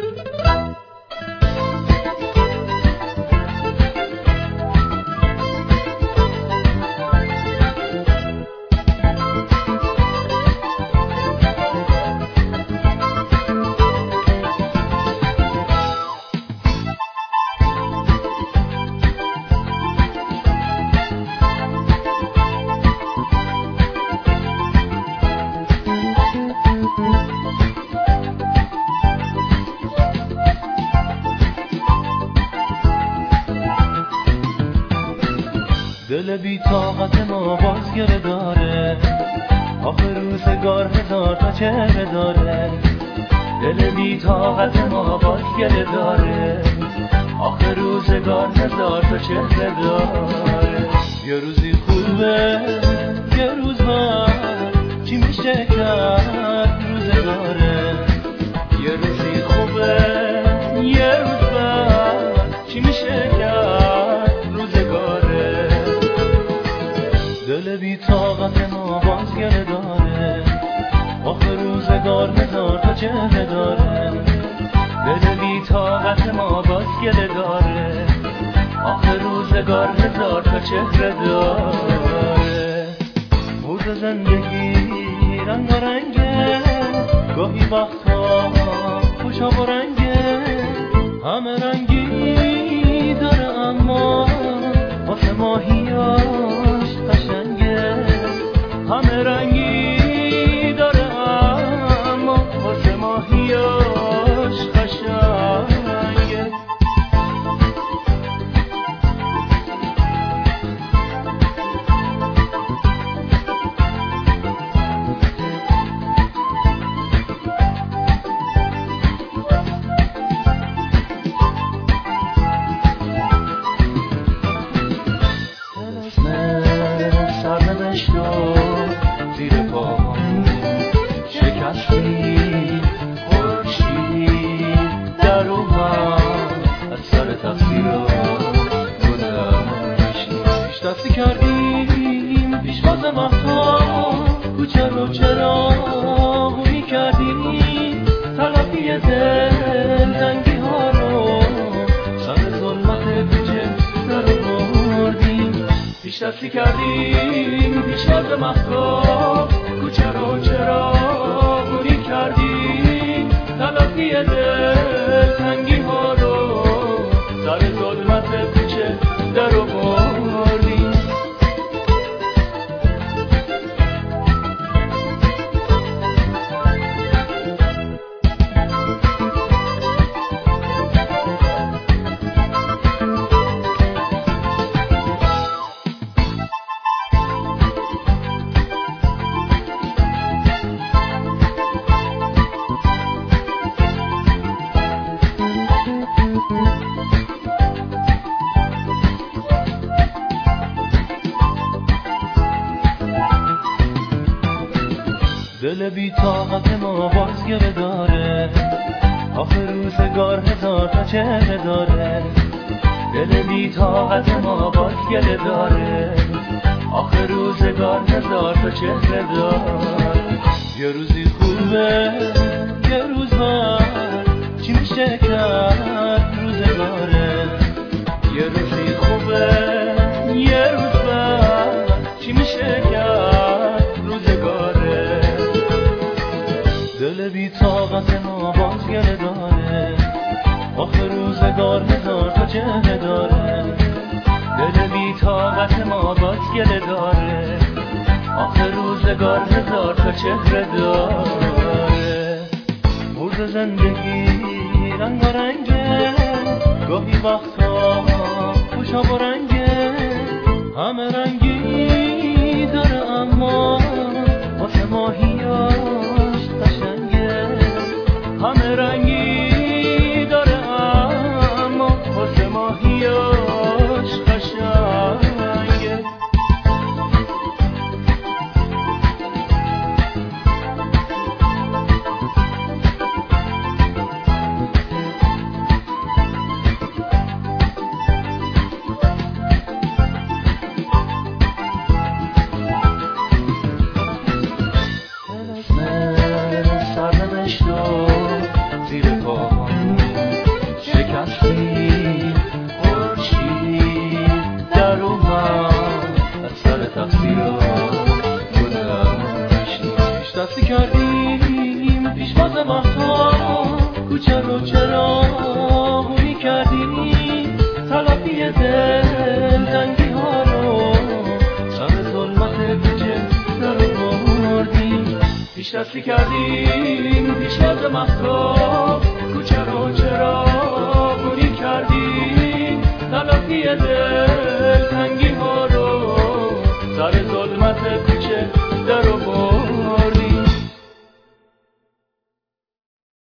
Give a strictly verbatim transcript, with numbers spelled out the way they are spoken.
دل بی طاقت ما باز گره داره، آخه روزگار هزار تا چهره داره. دل بی طاقت ما باز گره داره، آخه روزگار هزار تا چهره داره. یه روزی خوبه یه روز بد، چی میشه کرد روزگاره. یه روزی خوبه یه روز بد، چی میشه کرد روزگاره. دل بی طاقت ما باز گره داره، آخه روزگار هزار تا چهره داره. دل بی طاقت ما باز گره داره، آخه روزگار هزار تا چهره داره. مرد زندگی رنگ و رنگه، گاهی وقتا خوشا و رنگه. همه رنگی داره اما واسه ماهیاش قشنگه. همه رنگی داره اما واسه ماهیاش قشنگه. زیر پا شکستی خورشید در اومد، از سر تقصیرات گذشت. دستی کردیم پیش باز مهتاب، کوچه رو چراغونی کردیم. تلافی دل تنگی ها رو سر ظلمت کوچه در آوردیم. پیش دستی کردیم پیش باز مهتاب، کوچه رو چراغونی کردیم. تلافی دل تنگی ها رو سر ظلمت کوچه در آوردیم. دل بی طاقت ما باز گره داره، آخه روزگار هزار تا چهره داره. دل بی طاقت ما باز گره داره، آخه روزگار هزار تا چهره داره. یه روزی خوبه یه روز بد، چی میشه کرد روزگاره. یه روزی خوبه یه روز بد، چی میشه کرد روزگاره. دل بی طاقت ما باز گره داره، آخه روزگار هزار تا چهره داره. دل بی طاقت ما باز گره داره، آخه روزگار هزار تا چهره داره. مرد زندگی رنگ و رنگه، گاهی وقتا خوشا و رنگه. همه رنگی داره اما واسه ماهیاش قشنگه. همه رنگی داره اما واسه ماهیاش قشنگه. سرنوشت و زیر پا مهتاب کوچه رو چراغونی کردی، تلافی دل تنگی ها رو سر ظلمت کوچه در بردی. پیش دستی کردیم پیشواز مهتاب کوچه رو چراغونی کردی، تلافی دل تنگی ها رو سر ظلمت